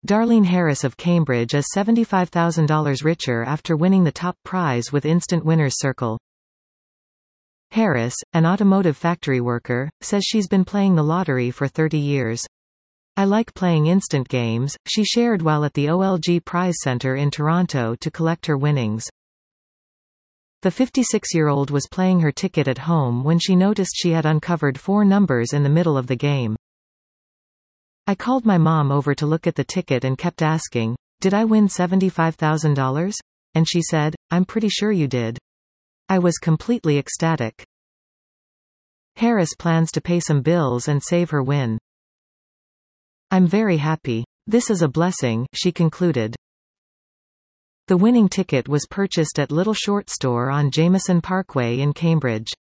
Darlene Harris of Cambridge is $75,000 richer after winning the top prize with Instant Winners Circle. Harris, an automotive factory worker, says she's been playing the lottery for 30 years. I like playing instant games, she shared while at the OLG Prize Center in Toronto to collect her winnings. The 56-year-old was playing her ticket at home when she noticed she had uncovered 4 numbers in the middle of the game. I called my mom over to look at the ticket and kept asking, "Did I win $75,000? And she said, "I'm pretty sure you did." I was completely ecstatic. Harris plans to pay some bills and save her win. "I'm very happy. This is a blessing," she concluded. The winning ticket was purchased at Little Short Store on Jameson Parkway in Cambridge.